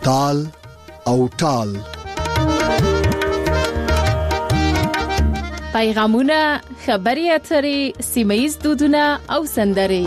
تال او ټال. پیغامونه، خبري اترې، سیمه‌ییز دودونه او سندرې.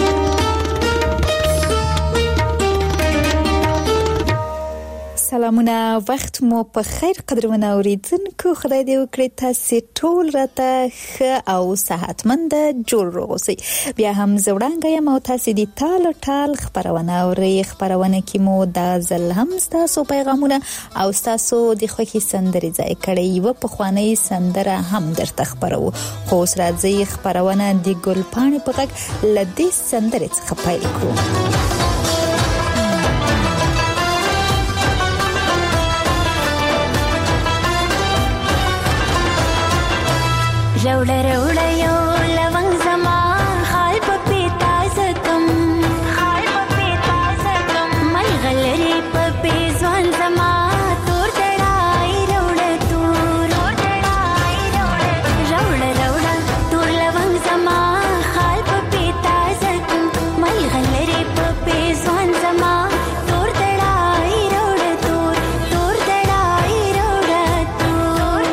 سلامونه، وخت مو په خیر قدرمن اوریدونکو. خدای دې وکړي تاسو ټول راته ښه او صحتمند جوړ اوسئ. بیا هم زوړانګه یم او تاسو دې ټال خبرونه اورئ. خبرونه کې مو د ځل هم تاسو پیغامونه او تاسو د خوښي سندرې ځای کړي. یو په خواني سندره هم درته خبرو. خو اوس راځي خبرونه د ګلپاڼې په غږ لدې سندرې څخه پیل کړو. روڑا روڑا یو لونگ زما خال پپی تازکم ملغلری پپی زوان زما تور دڑائی روڑا تور روڑا روڑا تور لونگ زما خال پپی تازکم ملغلری پپی زوان زما تور دڑائی روڑا تور دڑائی روڑا تور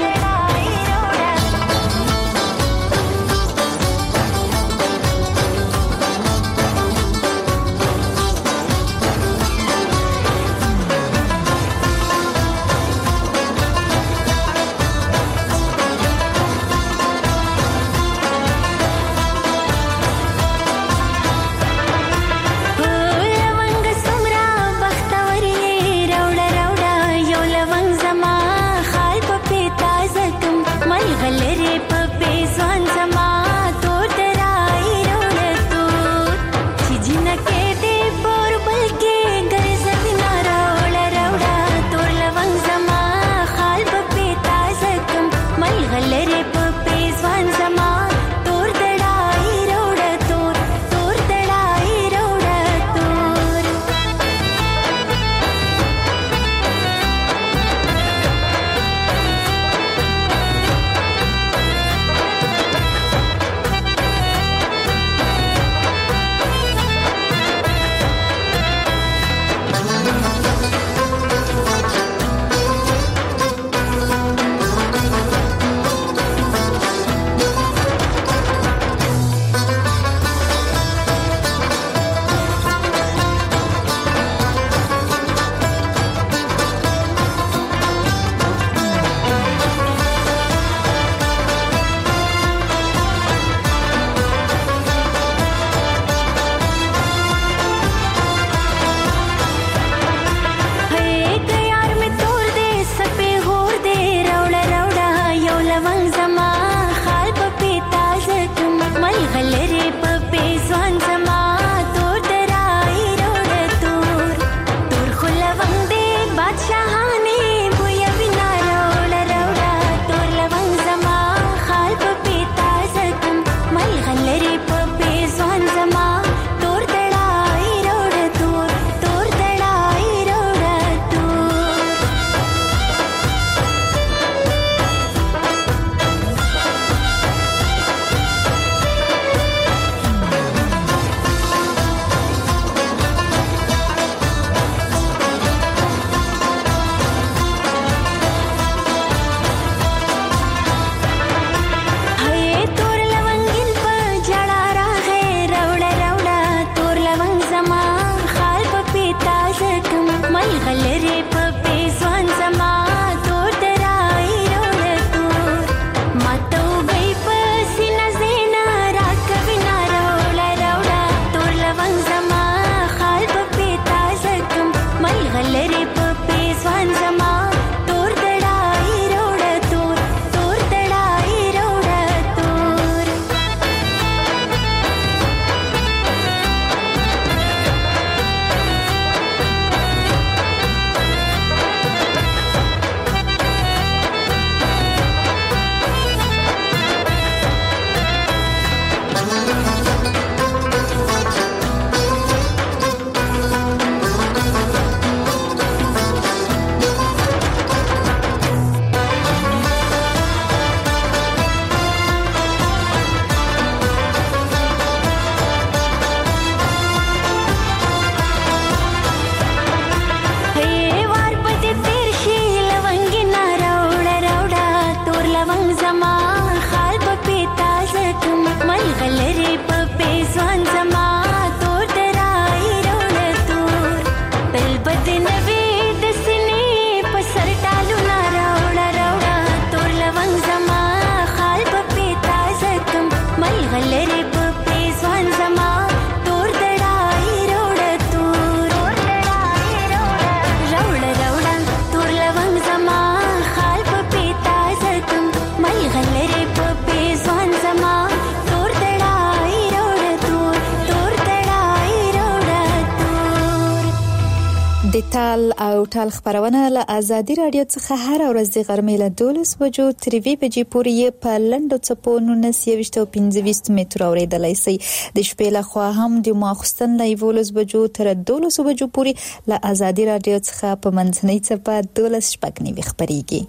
د تال او ټال خبرونه له آزادي رادیو څخه هر ورځ د غرمې له 12 بجو تر 2 بجې پورې په لنډو څپو 1925 متر اوریدلای شئ. د شپې له خوا هم د ماخستن له 11 بجو تر 12 بجو پورې له آزادي رادیو څخه په منځنۍ څپه 12 شپږ خبريږي.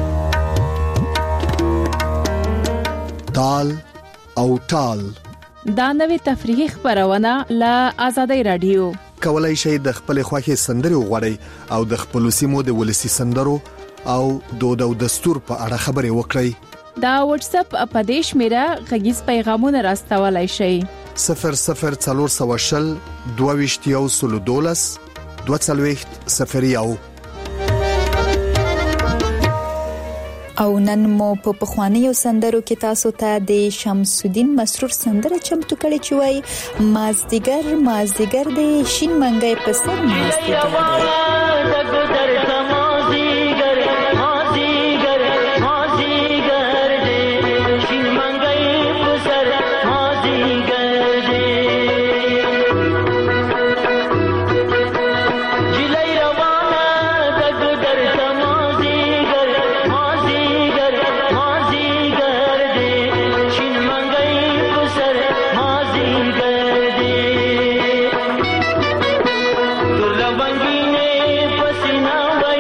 تال او ټال دا نوې تفریحي خبرونه له آزادي رادیو. کولای شئ د خپل خوښي سندري وغوړئ او د خپل سیمو د ولسی سندرو او دود او دستور په اړه خبري وکړئ. دا واتس اپ اپدیش میرا غږیز پیغامونه راستولای شئ. 0040 22 240 او نن مو په پخوانیو سندرو کې تاسو ته د شمس الدین مسرور سندره چمتو کړې چې وای مازدیګر د شین منګي په سر مازدیګر Bangine pasina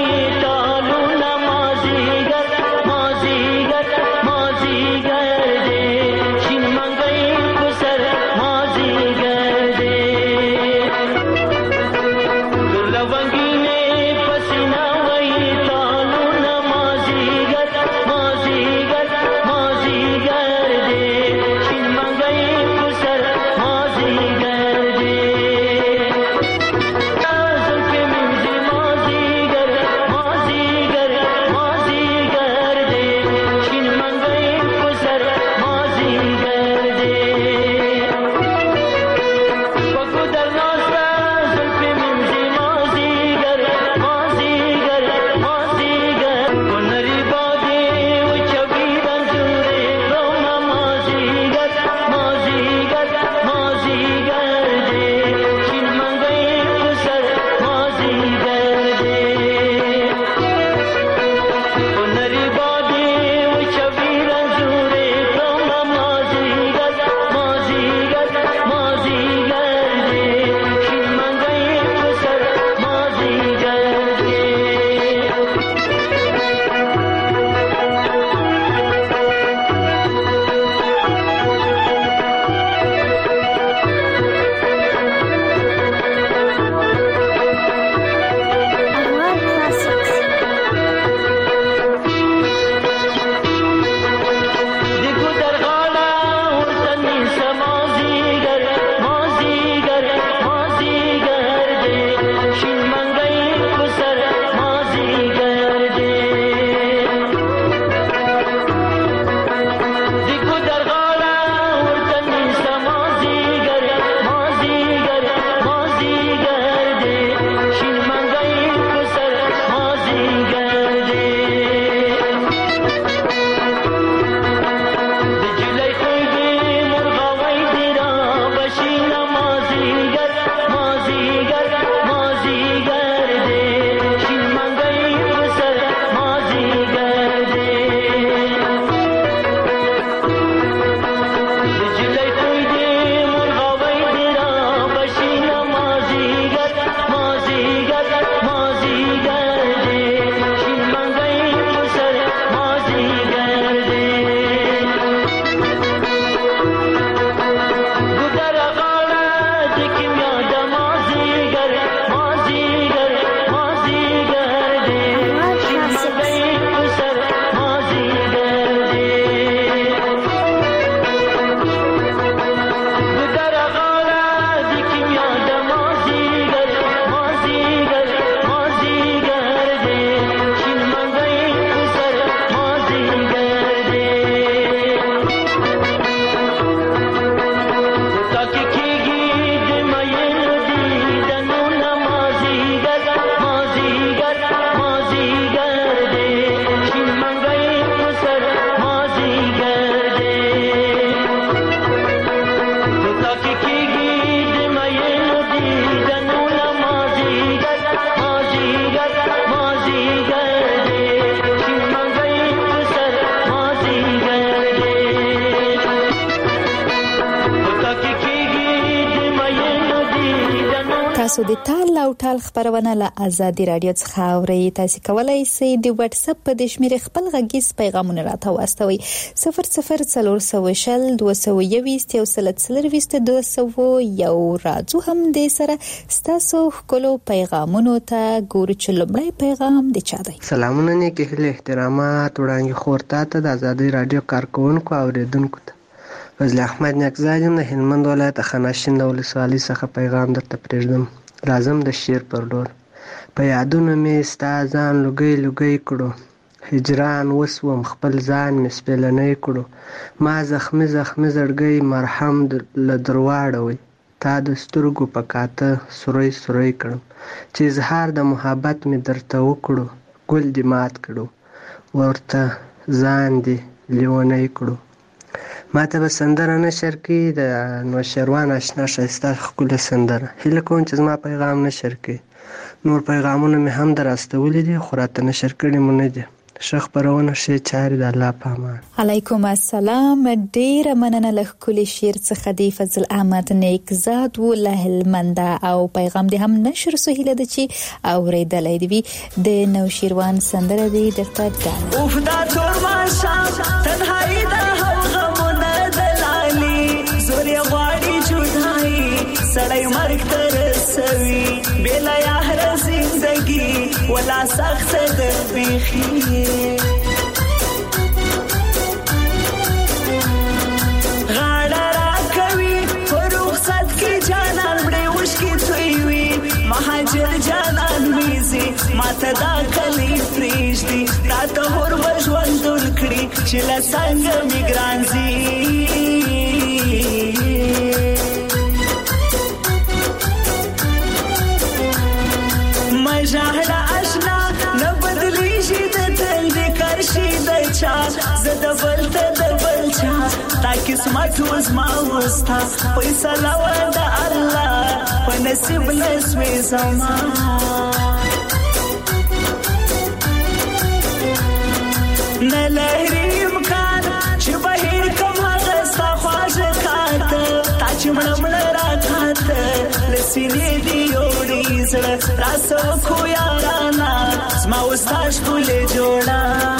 تاسو د تال او ټال خبرونه له آزادي رادیو څخه اورئ. تاسو کولای شئ د واتس اپ په شمیره خپل غږیز پیغامونه راته واستوئ 0040 222 یو راځو هم د سره ستاسو خپل پیغامونو ته ګورو چې لومړی پیغام د چا دی. سلامونه نیکه هله احترامات وړاندې خورته ته د آزادي رادیو کارکونکو اوریدونکو ته فضل احمد نقزایم د هلمند ولایت خاناشین د ولسوالۍ څخه پیغام درته پرېږدم. راځم د شعر پر لور. په یادونو مې ستا ځان لوګی لوګی کړو، هجران وسوم خپل ځان مې سپېلنی کړو، ما زخمي زخمي زړګی مرهم له درواړوي، تا د سترګو په کاته سوری سوری کړم، چې اظهار د محبت مې درته وکړو، ګل دې مات کړو ورته ځان دې لیونی کړو. ما ته به سندره نشر کړي د نوشیروان اشنا ښایسته ښکلې سندره. هیله کوم چې زما پیغام نشر کړي. نور پیغامونه مې هم در استولي دي خو راته نشر کړي مو نه دي. ښه خپرونه ښې چارې د الله په امان. علیکم السلام. ډېره مننه له ښکلي شعر څخه دی فضل احمد نیکزاد و له هلمند او پیغام دې هم نشر سو. هیله ده چې اورېدلی دې وي. د نوشیروان سندره دې درته ډالۍ. اوف دا تور ماښام تنهایي ده هم غمونه د لالي، زور یې غواړي جدایي سړی مرګ ته رسوي، بېله یاره زندګي ولا سخته ده بیخي. غاړه راکوي په رخصت کې جانان مړې اوښکې تویوي، مهاجر جانان ویزي ماته دا کلی پرېږدي، راته هور به ژوندون کړي چې له څنګه مې ګران ځي. مژاهده اشنا نه بدلیږي د تل د کرشي د چا، زه د بل ته د بل چا، دا قسمت وزما وستا فیصله وه د الله په نصیب نسوې زما. نه لري امکان چې بهیر کم هغه ستا خواږه کاته، تا چې مړه مړه راکاته له سینې دې یوړي زړه راسوکو یارانا زما وستا ښکلې جوړه.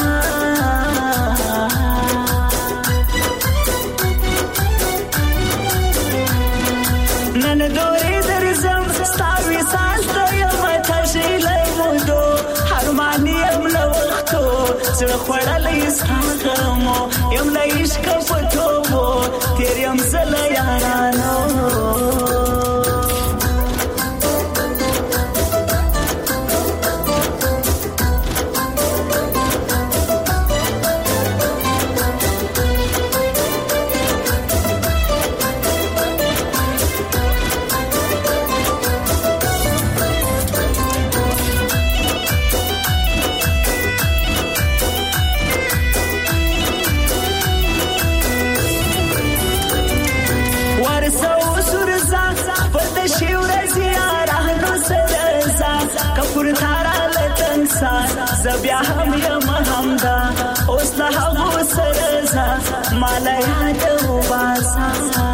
نن دورې درځم ستا وصال ته یم تږلی مودو، هرمان یم له وختو زړه خوړلی ستا غمو، یم له عشقه په توبو تېر یم زه له یارانو. زبیا هم یم همدا اوس له هغو سره ځه ماله یاد وباسه.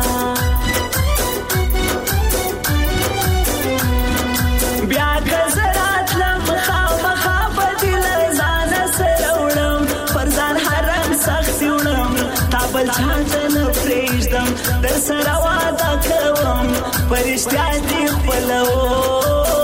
بیا که زه راتلم خامخا به دې له ځانه سره وړم، پر ځان حرم سختي وړم، تا بل چا ته نه پرېږدم، در سره واده کوم په رښتیا دې خپلوم.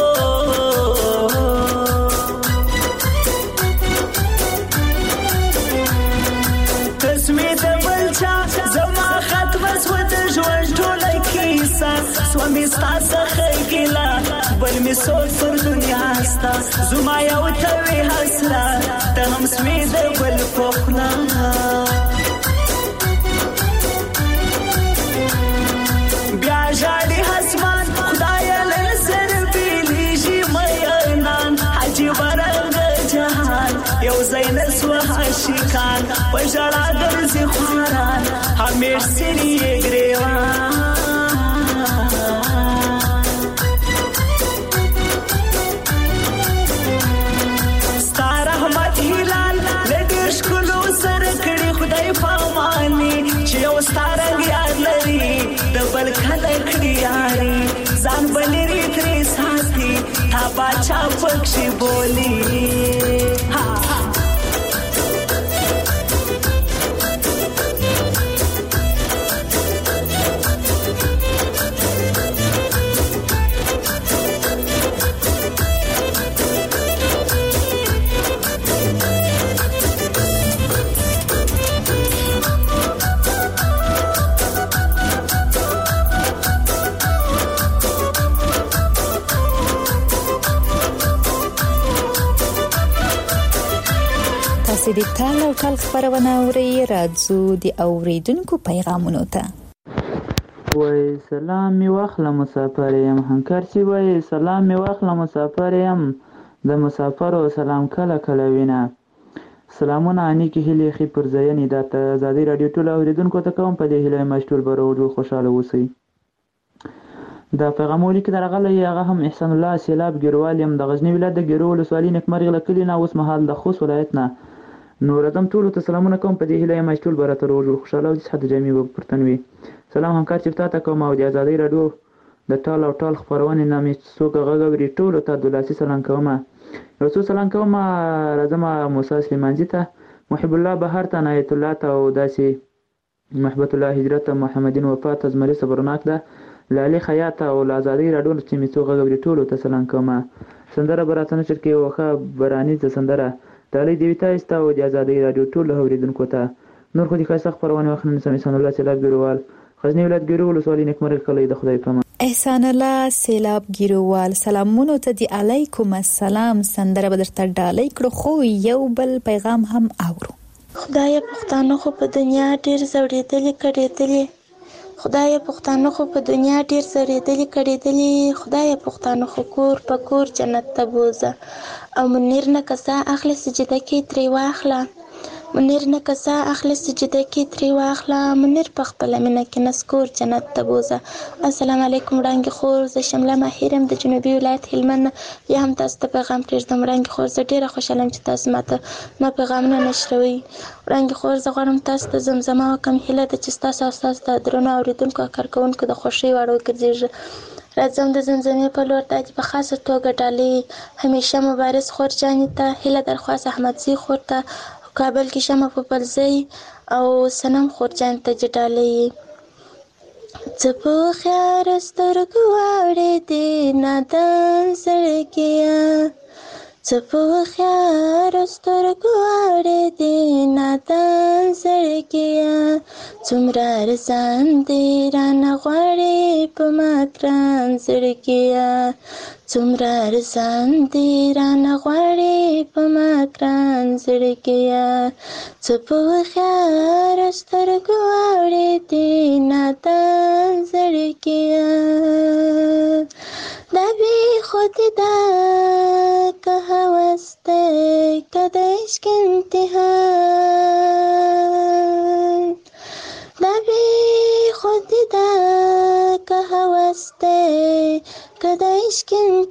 سومی ستا څخه ګیله بل مې سوچ پر دنیا ستا، زما یو ته وې حسره ته هم سوې د بل په خوله. بیا ژاړي اسمان خدایه له سره بېلېږي مینان، عجیبه رنګه جهان یو ځای نه سوه عاشقان، په ژړا ګرځي خواران همیش سري یې ګرېوان. ستارنګ یاد لري د بل کله کړي یاري ځان بلري ترې باچا پکشي بولی ها د تال او ټال خبرونه اوري راځو د اوریدونکو پیغامونو ته وای سلام می واخله مسافر یم هنکر سی وای سلام می واخله مسافر یم د مسافر سلام کله کله وینا سلامونه اني کې هلي خي پر ځینې د آزادۍ رادیو ټول اوریدونکو ته کوم په دې هلي مشتول برو خوشاله اوسئ دا پیغامولي کې درغله هغه هم احسان الله سیلاب ګیروال یم د غزنی ولایت د ګیرو ولسوالۍ نکمرغله کلی نه اوس مهال د خوست ولایت نه نور ادم ټول ته سلامونه کوم په دې هلي مشتول براتر او خوشاله او صحت جمعي وبرتنوي سلام همکار چفتا ته کوم او د آزادۍ رادیو د ټال او ټال خبرونه نامې څوک غغوري ټول ته د لاسي سلام کوم رسول سلام کوم راځم موسی سلیمانجی ته محب الله بهر ته نایت الله ته او داسي محبت الله هجرت محمدین وفات ازمري صبرناک ده لالی خیاط او آزادۍ رادیو چې می څوک غغوري ټول ته سلام کوم سندره براتنه چرکی وخه برانی ته سندره تعالی دی ویتا است او د آزادۍ رادیو ټول اوریدونکو ته نور خو دې خاصه خبرونه وخنه سمسان الله سیلاب ګروال غزنی ولایت ګرو ولسوالۍ نکمرغ کلی د خدای پامان احسان الله سیلاب ګروال سلامونه ته دی علیکم السلام سندره بدرته ډالۍ کړو خو یو بل پیغام هم اورو خدای پښتانه خو په دنیا ډیر زړېدلې کړېدلې خدای پښتانه خو په دنیا ډیر زړېدلې کړېدلې خدای پښتانه خو کور په کور جنت ته بوزه او منیر نه کسا اخلي سجده کې تری واخله منیر نه کسا اخلي سجده کې تری واخله منیر په خپل مینه کې نسکور جنت ته بوزه السلام علیکم وړاندې خور ز شمله ماهرم د جنوبي ولایت هلمند یا هم تاسو ته پیغام پرېږدم وړاندې خور زه ډیره خوشاله چې تاسو ماته ما پیغامونه نشروي وړاندې خور زه غواړم تاسو ته زمزمه وکم هیله ده چې تاسو او تاسو د درنو اوریدونکو او کارکونکو د خوښۍ وړ وګرځېږي راځم د زمزمې په لور ته په خاصه توګه ډالۍ همیشه مبارز خورجانې ته هیله درخواست احمدزي خور ته کابل کې شمه په پلزۍ او سنم خورجان ته جډالۍ څه په خیار سترګو واړېدې نادان زړګیه څه په خیار سترګو واړېدې نادان زړګیه څومره ارزان دې رانه غواړې په ما ګران زړګیه څومره ارزان دې رانه غواړې په ما ګران زړګیه څه په خیار سترګو واړېدې نادان زړګیه دا بې خودي ده که هوس دی که د عشق امتحان دا بې خودي ده که هوس دی که د عشق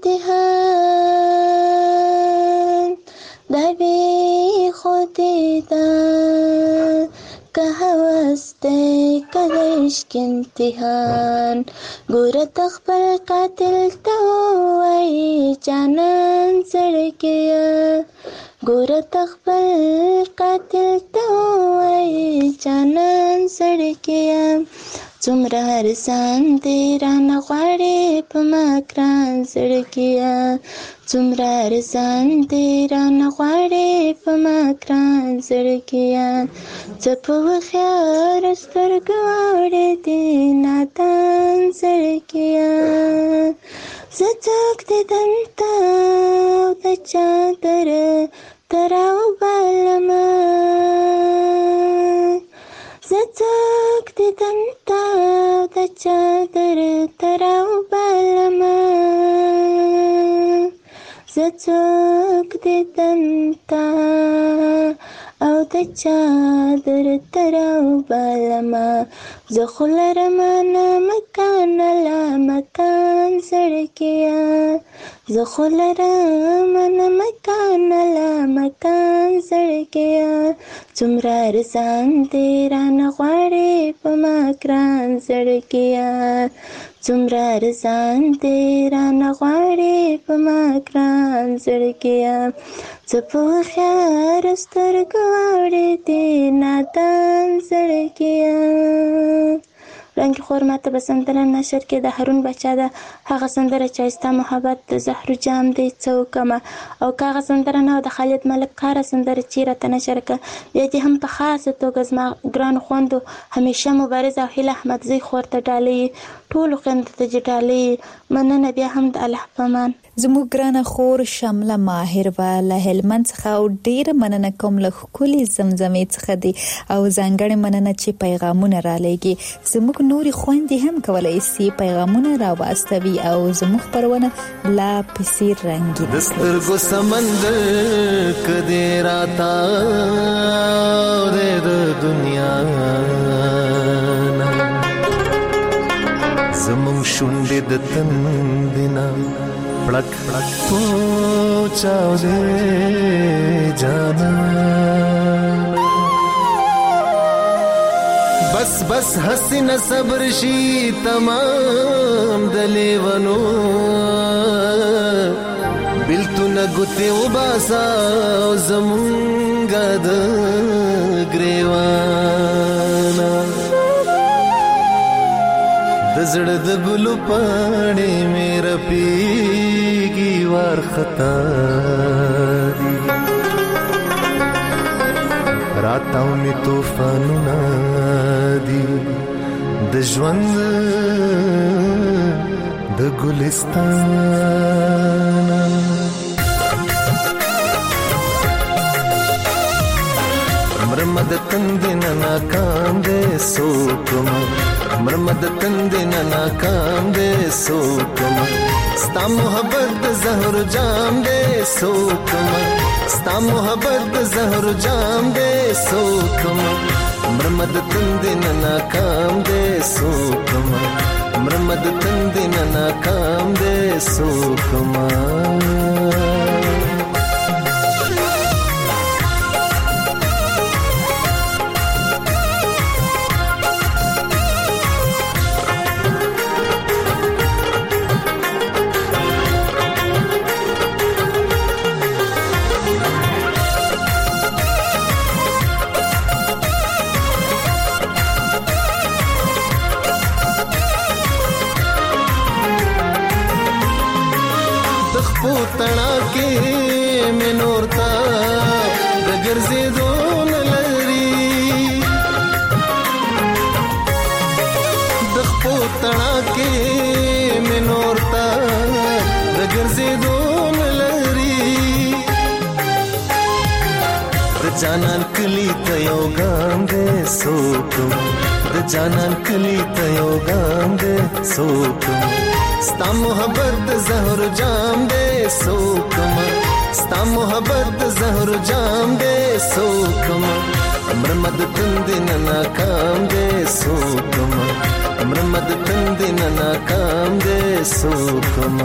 امتحان دا بې خودي ده که هوس دی که د عشق امتحان ګوره ته خپل قاتل ته ووایي جانان زړګیه ګوره ته خپل قاتل ته ووایي جانان زړګیه څومره ارزان دې رانه غواړې په ما ګران زړګیه څومره ارزان دې رانه غواړې په ما ګران زړګیه څه په هوښیار سترګو واړېدې نادان زړګیه زه څوک دې دلته او د چادر ته راوبالمه زه څوک دې دلته او د چادر ته راوبالمه زه څوک دې دلته او د چادر ته راوبالمه زه خو لرم نه مکان لا مکان زړګیه، زه خو لرم نه مکان لا مکان زړګیه، څومره ارزان دی رانه غواړې په ما ګران زړګیه، څومره ارزان دی رانه غواړې په ما ګران زړګیه، څه په هوښیاره سترګو واړېدې نادان زړګیه. رنګ خور ماته به سندره نشر کې د هارون بچا ده، هغه سندره چې ستا محبت د زهرو جام دی څه وکمه، او که هغه سندره نه د خالد ملک کاره سندره چې راته نشر کړه. بیا دې هم په خاصه توګه زما ګرانو خویندو همیشه مبارزه او هیله احمدزۍ خور ته ډالۍ، ټولو خویندو ته چې ډالۍ مننه. بیا هم د الله په امان. زموږ ګرانه خور شمله ماهر به له هلمند څخه او ډېره مننه کوم له ښکلې زمزمې څخه دی او ځانګړې مننه چې پیغامونه رالیږي. زموږ نورې خویندې هم کولی شي پیغامونه راواستوي او زموږ خپرونه لا پسې رنګینه د سترګو سمندر کدې راتاو دی د دنیا زموږ شونډې د تندې نه پړک پړک پوچاو دی جانان. بس بس حسین صبر شي تمام د لیونو بلتونه ګوتې وباسا زمونږه د ګریوانا د زړه د ګلو پاڼې مې رپېږي وارخطا دي راتاو می طوفانونه دي د ژوند د ګلستان. مرمد تند نه ناکام دې سوکم مرمد تند نه ناکام دې سوکم ستا محبت د زهر جام دې سوکم ستا محبت د زهر جام دې سوکم مرمد تند نه ناکام دې سوکم مرمد تند نه ناکام دې سوکم. تنا کې منور تا د ګرځېدو نه لري د خپو تنا کې منور تا د ګرځېدو نه لري د جانان کلی ته یو ګام دې سوکم د جانان کلی ته یو ګام دې سوکم ستا محبت د زهر جام دې سوکم ستا محبت د زهر جام دې سوکم مرمد تند نه ناکام دې سوکم مرمد تند نه ناکام دې سوکم.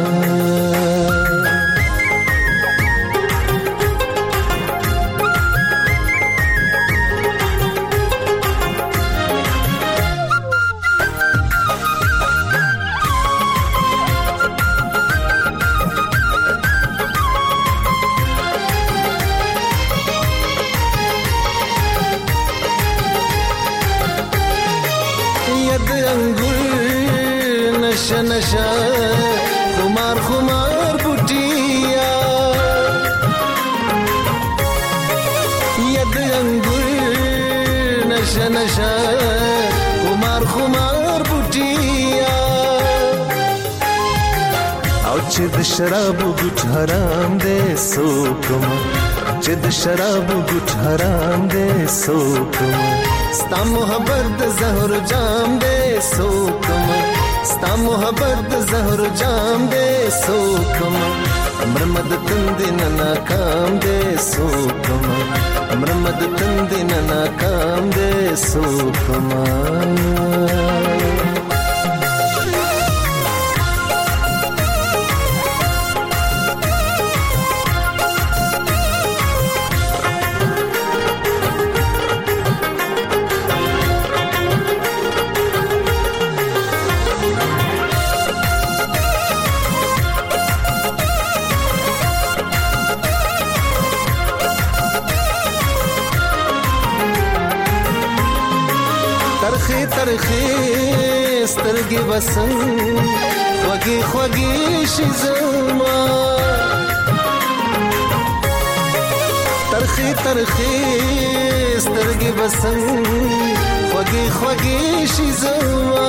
نشا نشا خمار خمار بوټیا ید انګور نشا نشا خمار خمار بوټیا او چې د شراب ګټ حرام دې سوکم چې د شراب ګټ حرام دې سوکم ستا محبت د زهر جام دې سوکم ستا محبت د زهر جام دې سوکم مرمد تندن ناکام دے سوکما مرمد تندن ناکام دے سوکما ترخی سترگی بسن خوگی خوگی شیزما ترخی سترگی بسن خوگی خوگی شیزما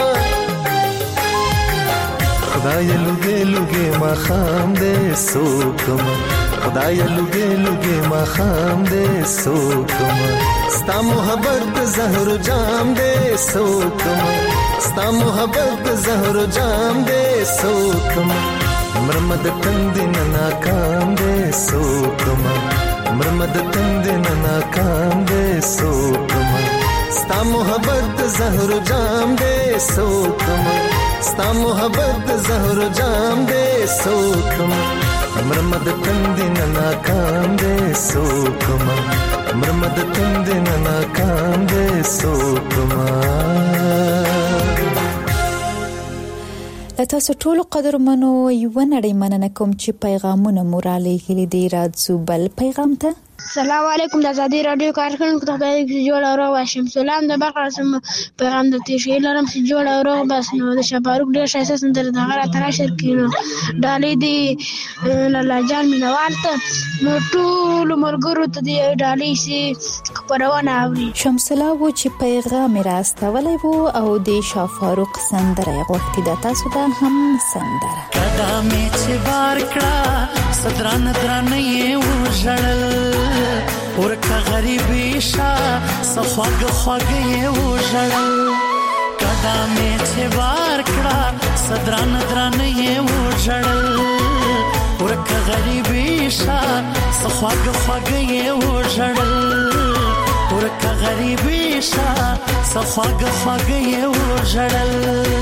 خدای لوگے لوگے ما خام دے سوکما خدای لوگے لوگے ما خام دے سوکما ستا محبت زهر جام دے سوکما ستا محبت زهر جام دے سوکما مرمد تندن ناکام دے سوکما مرمد تندن ناکام دے سوکما ستا محبت زهر جام دے سوکما ستا محبت زهر جام دے سوکما مرمد تندن ناکام دے سوکما مرمد تندن ناکام دے سوکما تاسو ټول قدرمنو یو نړۍ مننه کوم چې پیغامونه مورالي غلي دی راځو بل پیغام ته السلام علیکم د آزادی رادیو کارکونکو ته خدای دې جوړ او روغ واشم سلام د بقرسم پیغام د تشکیل لرم چې جوړ او روغ بس نو د شپاروک ډیر شایسته سندره د غره تر شرکینو ډالې دی لاله جان مینوالته نو ټول مرګرو ته دی ډالې سي خبرونه اوري شمس الله و چې پیغام راستولای وو او د شفاروق سندره غوښتي د تاسو ته هم سندره قدمه چې بار کړه صدران درنه یې وژړل ورکه غریبی شا سخواګ خواګ یې وژړل قدمه چې بار کړه صدران درنه یې وژړل ورکه غریبی شا سخواګ خواګ یې وژړل ورکه غریبی شا سخواګ خواګ یې وژړل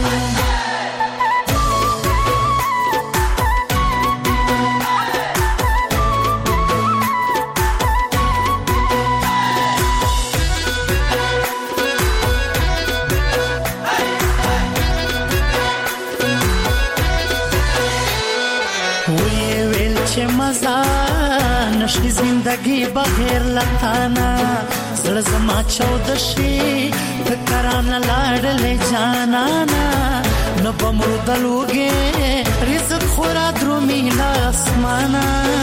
نشي زندگی بغیر لتانا زړه زما چودشي فکرانه لاړلې جانانا نو بمردلوګي رزق خورا درومي لاسمانا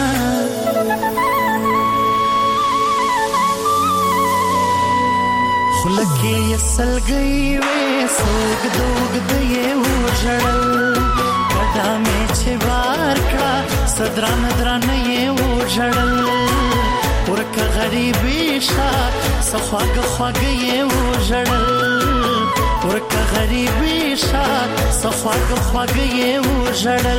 خلکې سلګي وې سوګ دوګ دې وژړل قدمه چې بار کړه صدران درنه یې وژړل ورکه غریبی شا سخواګ خواګ یې وژړل ورکه غریبی شا سخواګ خواګ یې وژړل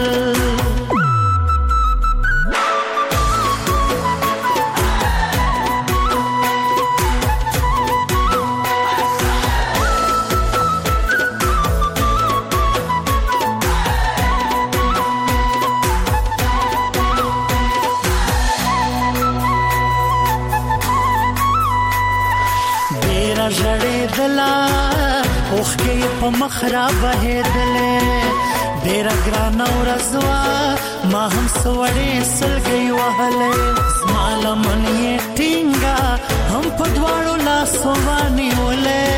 اوخ کې په مخرب هېدلې ډېر ګران او رضوا ما هم سوړې سلګي وهلې سمالمن یې ټینګا هم په دواړو لاسو باندې ولې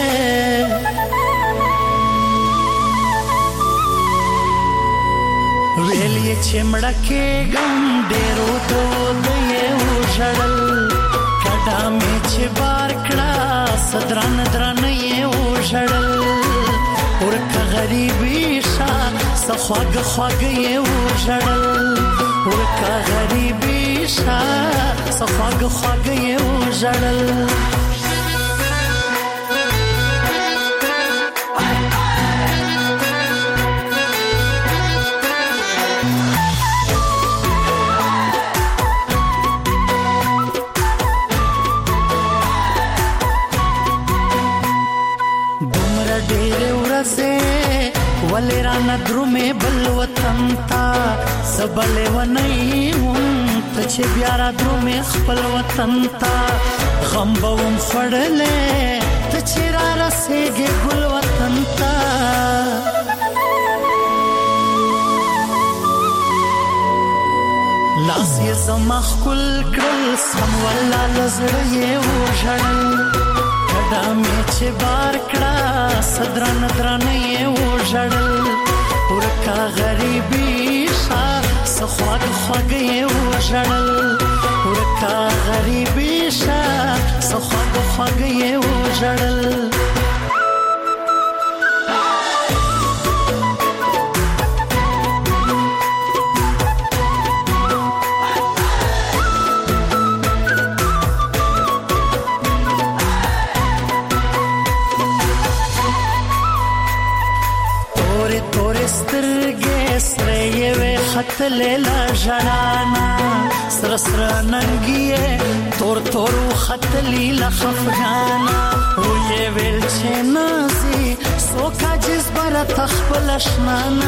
ویلې چې مړکه ګم ډېرو دولې وژړل قدمه چې بار کړه صدران درنه یې وژړل ورکه غریبی شا سخواګ خواګ یې وژړل ورکه غریبی شا سخواګ خواګ یې وژړل سبلې ونی وم ته چې بیا را درومې خپل وطن ته غم به وم خوړلې ته چې را رسېږې ګل وطن ته لاس یې زما ښکل کړل سم والله له زړه یې وژړل کډه مې چې بار کړه څه درانه درانه یې وژړل ورکه غریبي شه څه خواږه خواږه یې وژړل ورکه غریبي شه څه خواږه خواږه یې وژړل خطلې لا ژړانا سره سره ننګي تور تور خطلې لا خفغانا وې ویل چې نازي سوکا جذبره تخپل شنانا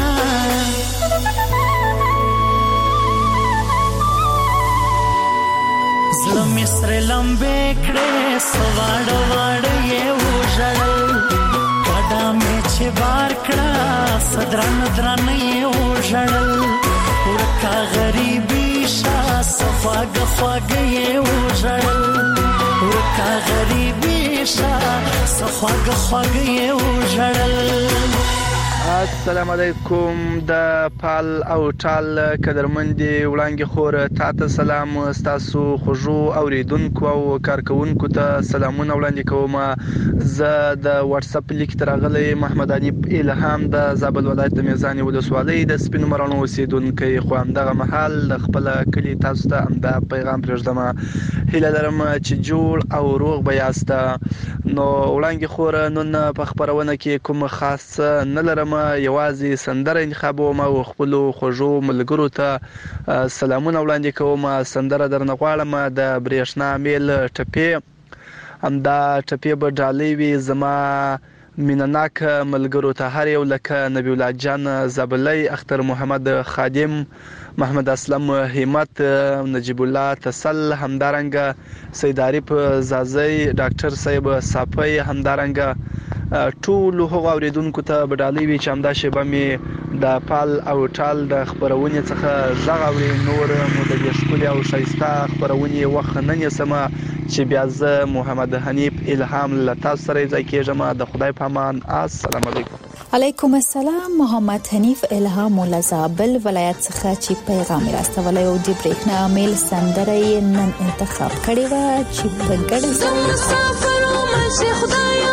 زلم سر لمبه کړې سواړ واړ یې وژړل کډه مې چې بار کړه صدرن درن یې وژړل ورکه غریبي شه صفاګه خواږه یې وژړل ورکه غریبي شه صفاګه خواږه یې وژړل السلام علیکم د پال او ټال قدرمندي وړاندې خور تاسو سلام تاسو خوږو اوریدونکو او کارکونکو ته سلامونه وړاندې کوم زه د واتس اپ لیک ترغلې محمد علي الهام د زابل ولایت د میزان ولسوالۍ د سپینو مرانو اوسیدونکو خو همدغه محل خپل کلی تاسو ته امدا پیغام پرېږدم هیله لرم چې جوړ او روغ به یاست نو وړاندې خور نن په خبرونه کې کوم خاص نه لرم یوازې سندره انتخابوم او خپل خوږو ملګرو ته سلامونه وړاندې کوم سندره درنه غواړم د برېښنا میل ټپې همدا ټپې به ډالۍ وي زما مینناک ملګرو ته هر یو لکه نبی الله جان زابلۍ اختر محمد خادم محمد اسلم همت نجیب الله تسل همدارنګ سید عارف زازی ډاکټر صاحب صافی همدارنګ ټول هغه اوریدونکو ته بدالي وی چې همدا شیبه می د پال او ټال د خبرونې څخه زغوري نور مدلي شکل او شایسته خبرونې وخت نه نسمه چې بیا زه محمد حنیف الهام لتا سره ځای کېږم د خدای په امان السلام علیکم علیکم السلام محمد حنیف الهام لزابل ولایت څخه چې پیغام راستولی او د برېښنا میل سندره نن انتخاب کړې و چې په ګډه مسافر او مشه خدایا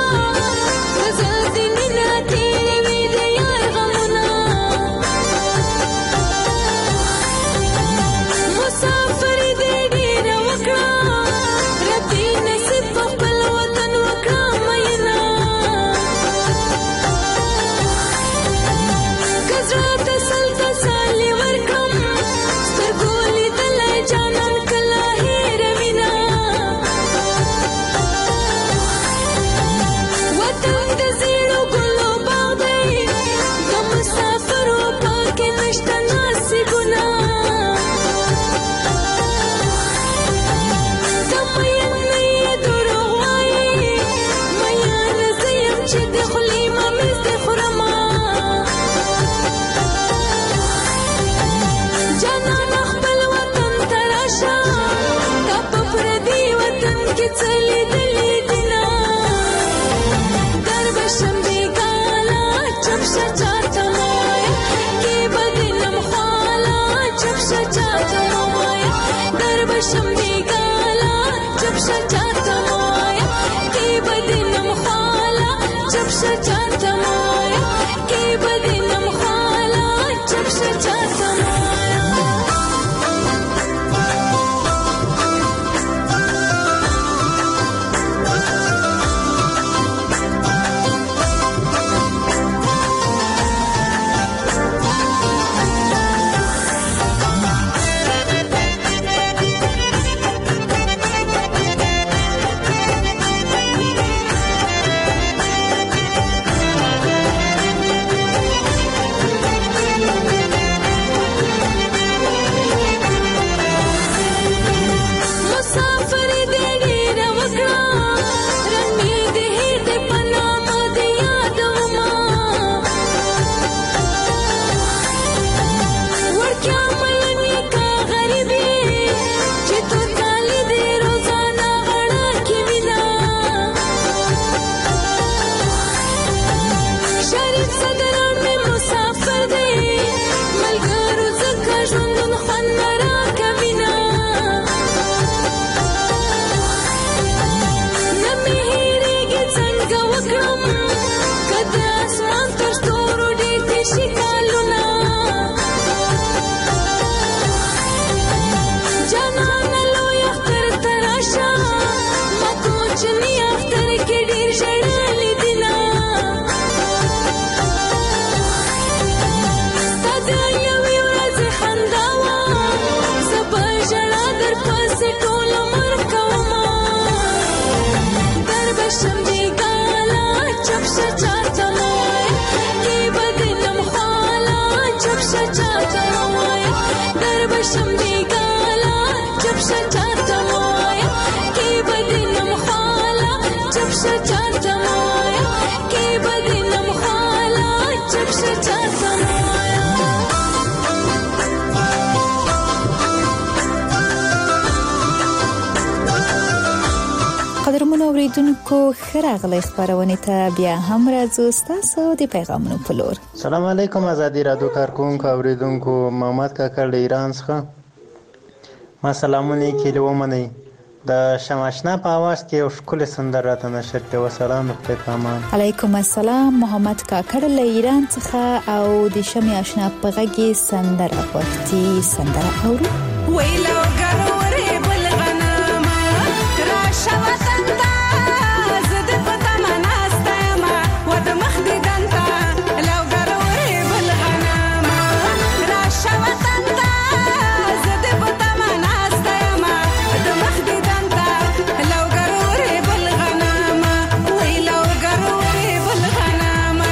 قدرمنو اوریدونکو خراغلی خبرونه ته بیا هم راځو ستاسو د پیغامونو په لور. سلام علیکم آزادی رادیو کارکونکو اوریدونکو، محمد کاکړ له ایران څخه. ما سلامونه کلی ومنئ. د شماشنا په आवाज کې یو ښکلی سندره ته نشر کوي. سلام خدای پامان. علیکم السلام، محمد کاکړ له ایران څخه او د شماشنا په غږی سندره وختي سندره اورو. ویلو ګرورې بل غنما راشه وطن ته زد پتا مناسته ما ود مخ دې دنتا لو ګرورې بل غنما راشه وطن ته زد پتا مناسته ما ود مخ دې دنتا لو ګرورې بل غنما ویلو ګرورې بل غنما.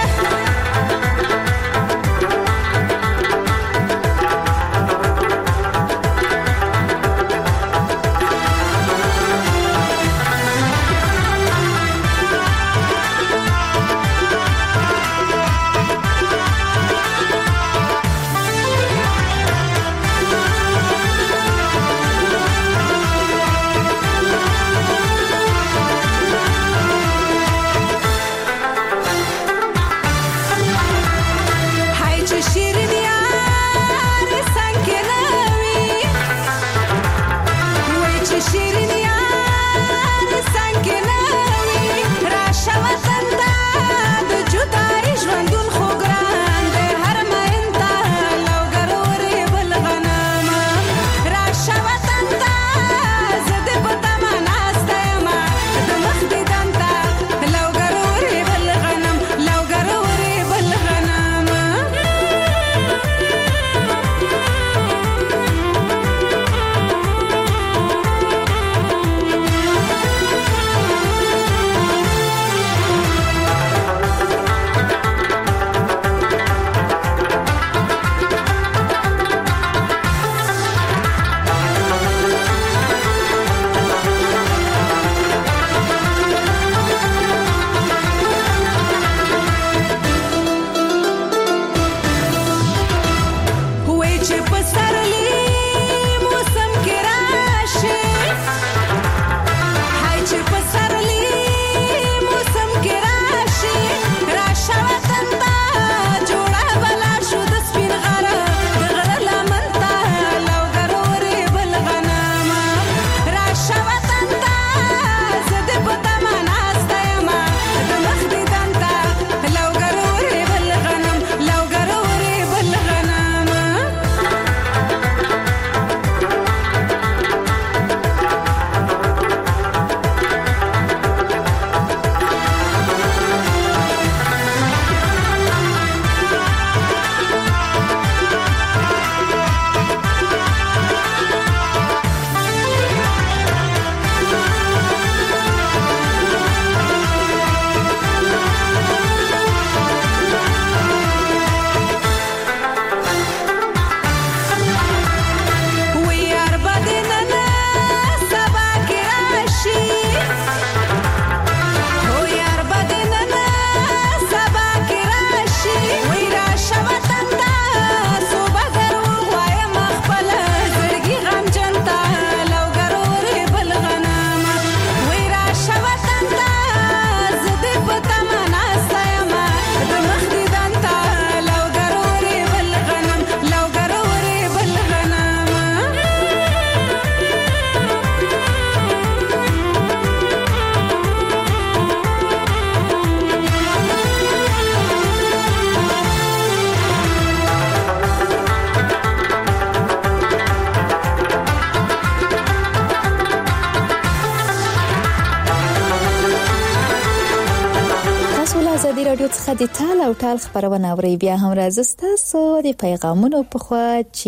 ازادي رادیو څخه د ټال او ټال خبرونه اوري. بیا هم راځو تاسو د پیغامونو په خوا چې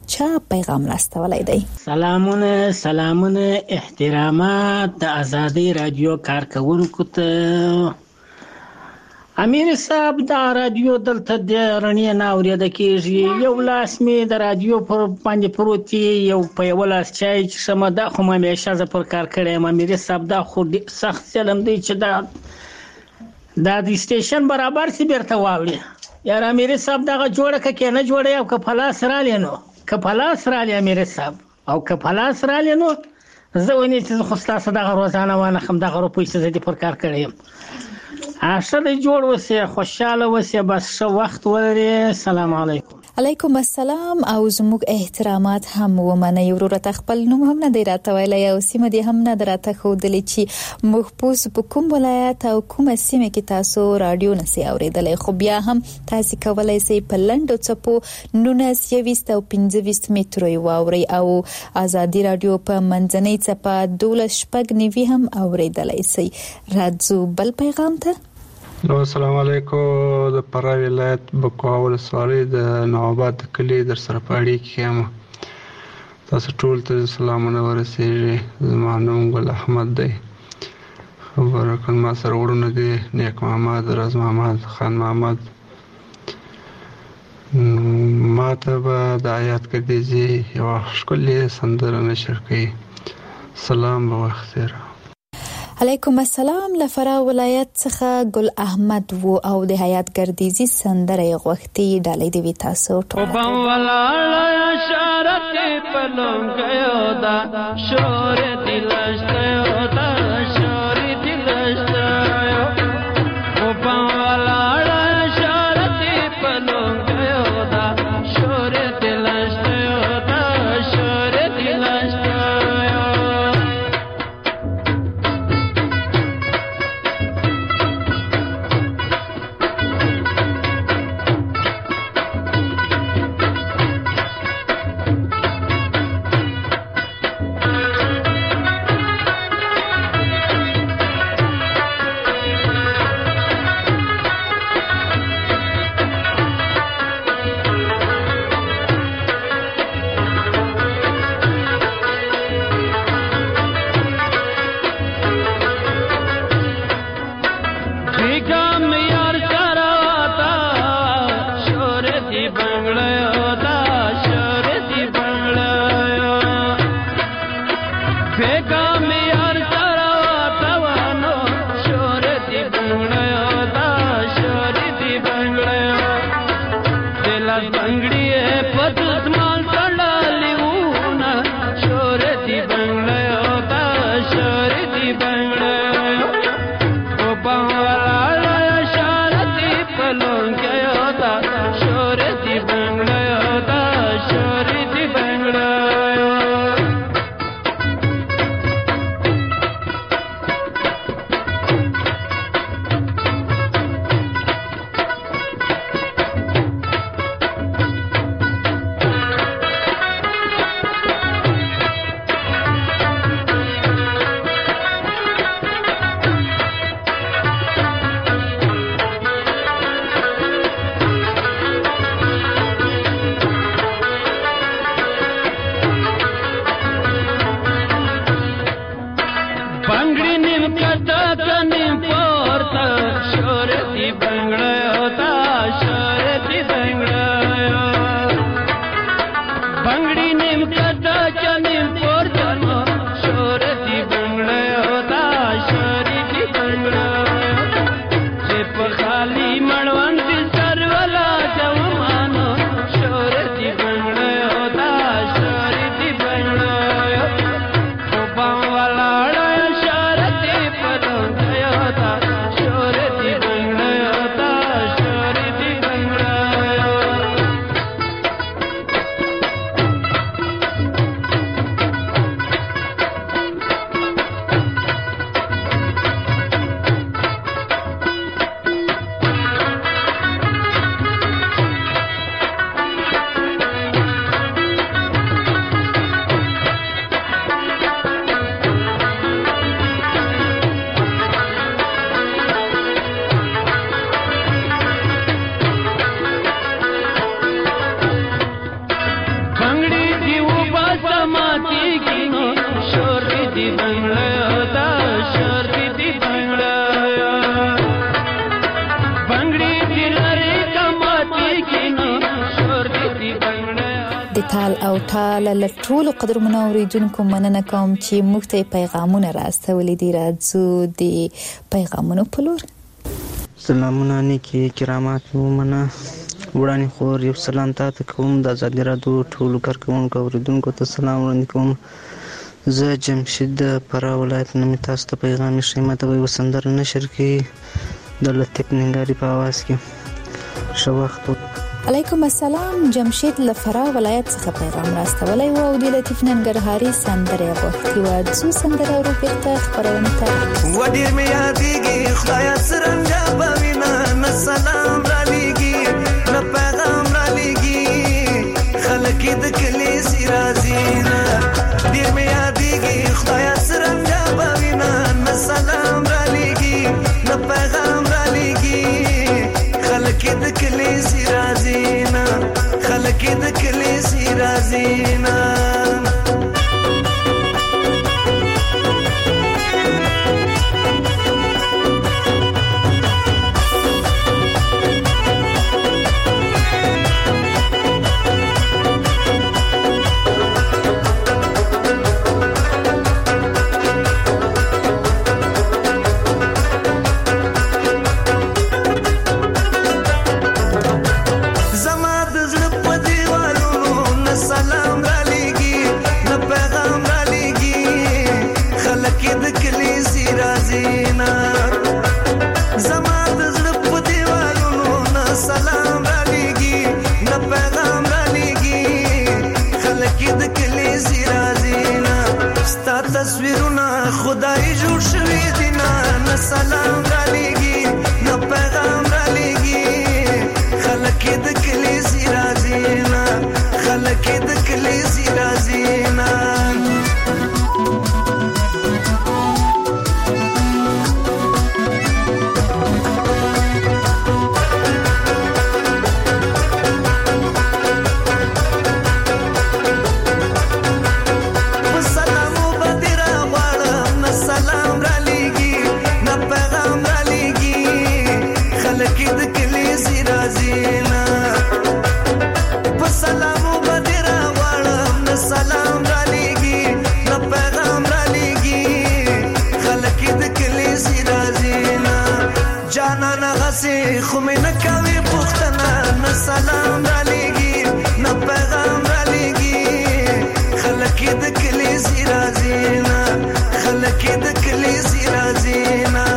چا پیغام راستولای دی. سلامونه احترامات د آزادی رادیو کارکونکو ته. امیر صاحب دا رادیو دلته د رڼې نه اورېده کېږي، یو لاس مې د رادیو پر باندې پروت دی، یو په یو لاس چای څښم، دا خو مې همیشه زه پر کار کړی یم. امیر صاحب دا خو سخت ظلم دی چې دا د سټیشن برابر سي بیرته واوړي. یار امیر صاحب دغه جوړه که نه جوړه او که پلاس رالی نو امیر صاحب او که پلاس رالی نو زه ونې چې خو ستاسو دغه روزانه وانخم دغه روپۍ چې زه دې پر کار کړی یم. ښه دی، جوړ اوسې، خوشحاله اوسې، بس ښه وخت ولرې. سلام علیکم. علیکم السلام او زموږ احترامات هم ومنئ. ورورته خپل نوم هم نه دی راته ویلی او سیمه دې هم نه ده راته ښودلې چې محبوس په کوم ولایت او کومه سیمه کې تاسو راډیو نسئ اورېدلی، خو بیا هم تاسې کولی سئ په لنډو څپو 19 او 25 مترو یې واورئ او ازادي راډیو په منځنۍ څپه 12 هم اورېدلی سئ. راځو بل پیغام ته. السلام علیکم. د فراه ولایت بکواه ولسوالۍ د نواباد کلي در سره په اړیکه کې یم. تاسو ټول ته سلامونه ورسیږي. زما نوم ګل احمد دی. خبره کړم ما سره وروڼه دي، نیک محمد، راز محمد، خان محمد. ما ته به د آیات کدیزي یوه ښکلې سندره نشر کوي. سلام به وخت تیر. علیکم السلام. له فراه ولایت څخه ګل احمد و او د حیات ګردیزي سندره یې غوښتي. ډالۍ دې وي تاسو ټول. دی و باسماتی گینو شور دی بنگلا دا شور دی بنگلا بنگړي دی لری کماتی گینو شور دی بنگلا د تال او ټال له ټولو قدرمنو اوریدونکو مننه کوم چې موږ ته پیغامونه راستولي دي. راځو د پیغامونو په لور. سلامونه نیکی کرامات ومنه وړاندې خور یو سلام تاسو کوم د آزادۍ رادیو ټولو کارکونکو اوریدونکو ته سلام وړاندې کوم. زه جمشید فرا ولایت نه تاسو ته پیغام شیم ته وي وسندر نشر کې د لطیف ننګاری په आवाज کې شو وخت. علیکم السلام. جمشید لفرا ولایت څخه پیغام راستولی و او د لطیف ننګرهاري سندره غوښتي و. څو سندره ورو بیرته خپرونه ته و ډیر مې یادېږي خدایه څرنګه به وینه نه سلام رالیږي نه پیغام رالیږي خلک یې د کلیسې راځي نه. ډیر مې یادېږي خدایه څرنګه به وینه نه سلام رالیږي نه پیغام رالیږي خلک یې د کلیسې راځي نه خلک یې د کلیسې راځي نه. تصویرونه خدای جوړ شوی دی نه سلام رالیږي نه پیغام رالیږي خلک یې د کلیسې راځي نه خلک یې د کلیسې راځي نه. خو مې نه کوي پوښتنه نه سلام رالیږي نه پیغام رالیږي خلک یې د کلیسې راځي نه خلک یې د کلیسې راځي نه.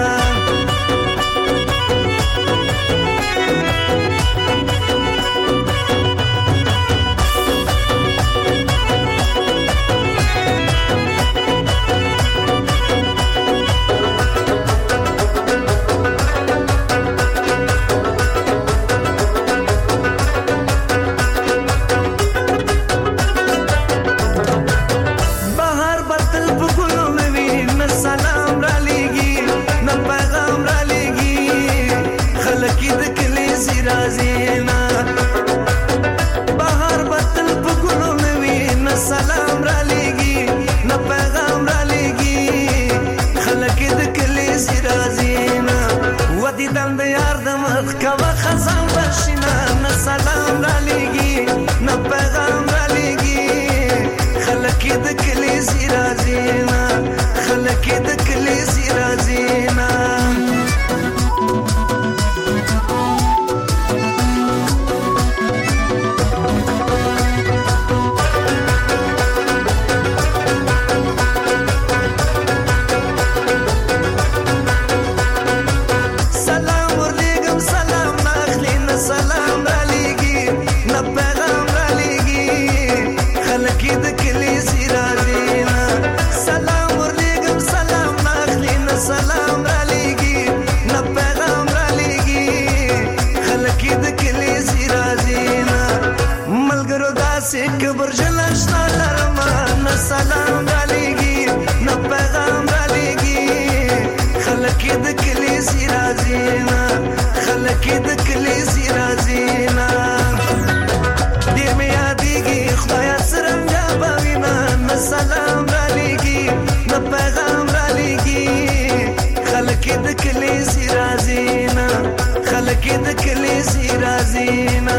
خدای سرنګ بوینا نه سلام را لګي نه پیغام را لګي خلک د کلی سي رازینا خلک د کلی سي رازینا.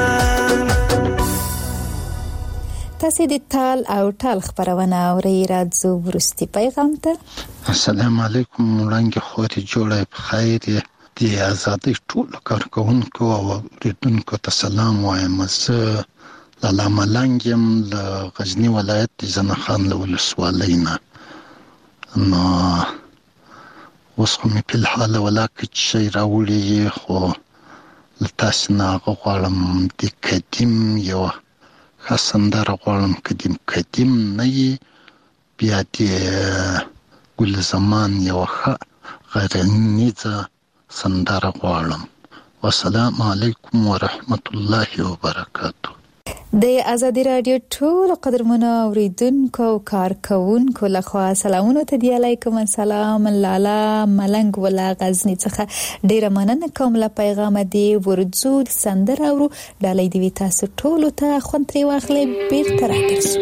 تاسو د تال او ټال خبرونه اورئ. راځو ورستي پیغام ته. السلام علیکم وړاندې خوري جوړه بخیر د آزادۍ ټول کارکونکو او اوریدونکو ته سلام وایم. زه لالا ملنګ یم له غزنی ولایت د زنخان له ولسوالۍ نه. نو اوس خو مې په الحال ولاکه چې شی راوړي خو له تاسو نه غواړم د قدیم یو سندره غواړم. قدیم نه یې بیا د ګل زمان یو غرنیزه سندره غواړم. والسلام علیکم ورحمت الله وبرکاته. د ازادي رادیو ټول قدرمنو اوریدونکو او کارکونکو لخوا سلامونه ته دی. علیکم السلام. لالا ملنګ ولا غزنی څخه ډیره مننه کوم له پیغام دی. ورځو سندره اورو ډالۍ دی تاسو ټول ته خوند تری واخلې بیرته راګرځو.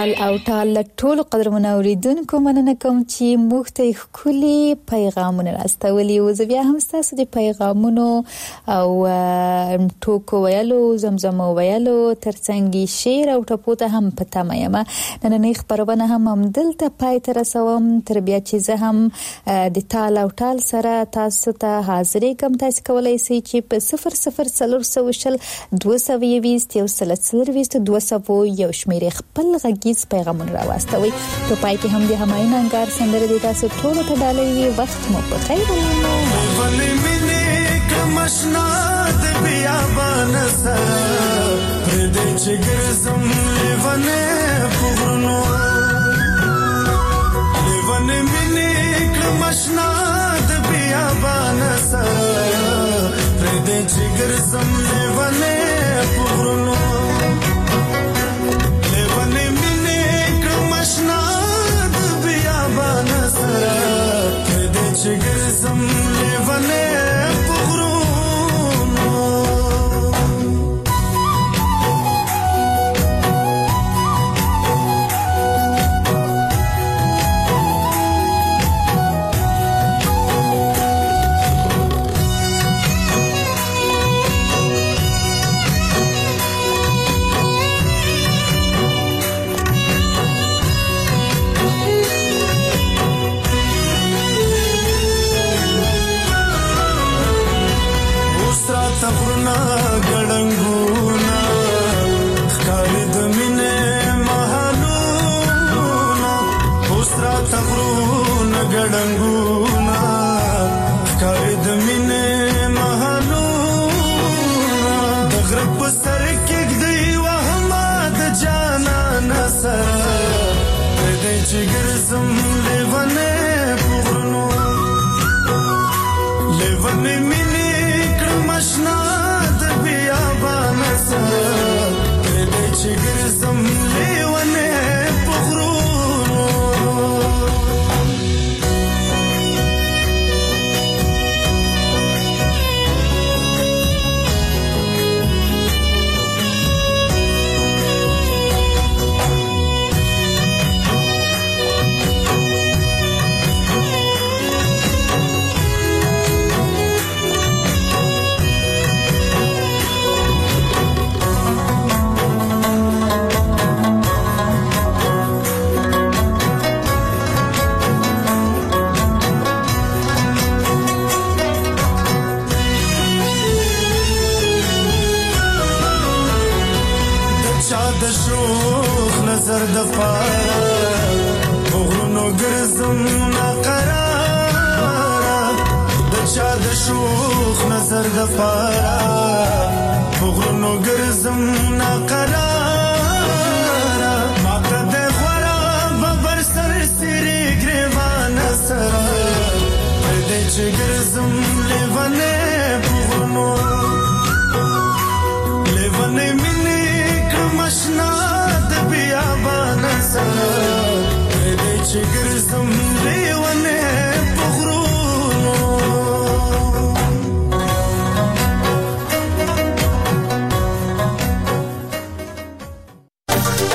پال او ټال ټول قدرمن اوریدونکو مننه کوم چې موږ ته خولي پیغامونه راستولي او زه بیا هم تاسو د پیغامونو او ټوکو ویلو زمزمو ویلو ترڅنګ شعر او ټپو ته هم پته مېما نن خبرونه هم دلته پای تر رسوم تر بیا چې زه هم د ټال او ټال سره تاسو ته حاضرې کوم تاسو کولای شئ چې په 00420 220 200 یو شمېر خپل غږیز پیغامونه راوستوي په پای کې هم د هماین انګار سندره د تاسو ټول ته ډالۍ وي وخت مو په خیر ولې مینه کمشنا د بیابان سره پر دې چې ګرځم لیونه پورنو لیونه مینه کمشنا د بیابان سره پر دې چې ګرځم لیونه پورنو ګرځم لیونه پغرونو تفرنا ګړنګونا خالد مینه محلونا اوسرا تفرنا ګړنګونا خالد مینه محلونا د غرب سر کې دی وهما د جانا نصر دې چې ګرځم لیونه پورنو لیونه مینه مشنا د بیابان سره دې چې ګرځم لیونه پغرونو نظر د پاره وغونو ګرځم ناقرار د چا د شوخ نظر د پاره وغونو ګرځم ناقرار ماته د خورا ببر سر سری ګریوان سره دې چې ګرځم لیونه وغونو لیونه مینه کمشنا بیابان سره دې چې ګرځم